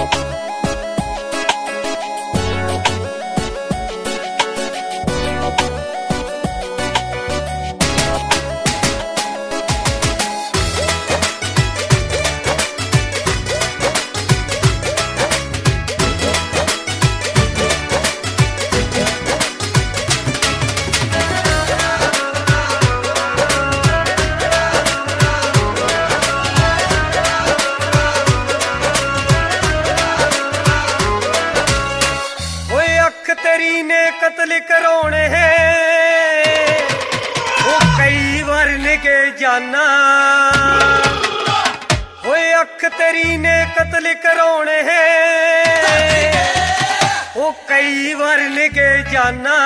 तेरी ने कत्ल करोने हैं वो कई बार लेके जाना वो अख तेरी ने कत्ल करोने हैं वो कई बार लेके जाना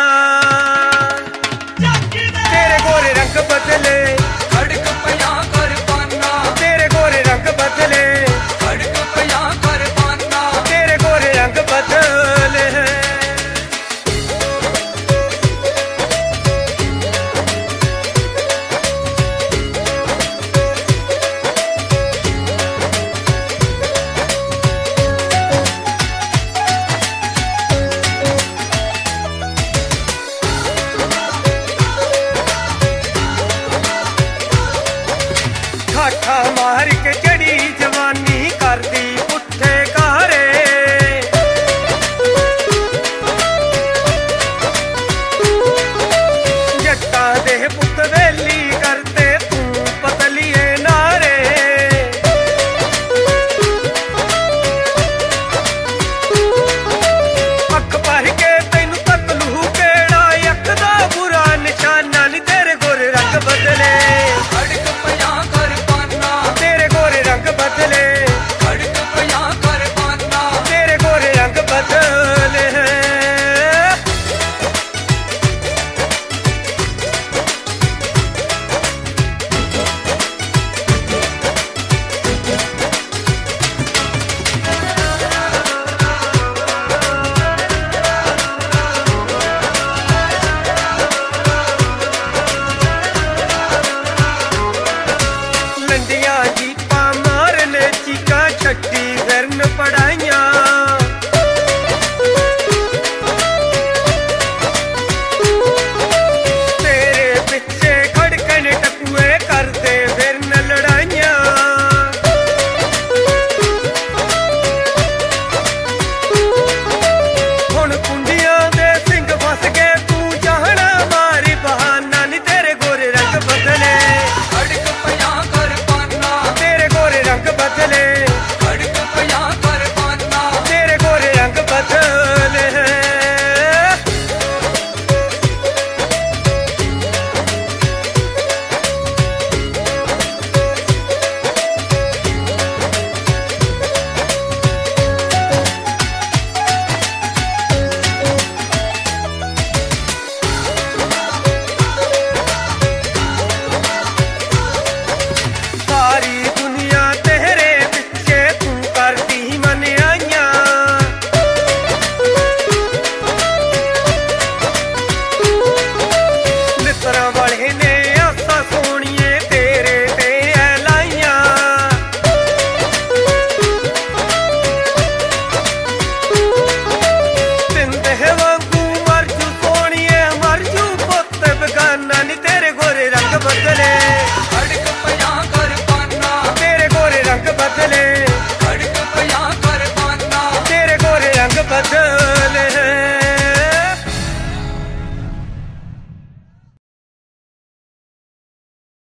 तेरे गोरे रंग बदले खड़क पया कर पाना तेरे गोरे रंग बदले खड़क पया कर पाना तेरे गोरे रंग बदले ठाठा मार के चढ़ी जवानी कर दी पुट्ठे कारे जट्टा दे पुत वेली करते तू पतलिए नारे अख भर के तेन तक लू केड़ा अख दा बुरा निशाना नी तेरे गोरे रंग बदले खड़क पया कर पाना तेरे गोरे रंग बदले खड़क पया कर पाना तेरे गोरे रंग बदले लंडिया जीपा मारने चीका छट्टी गरन पड़ा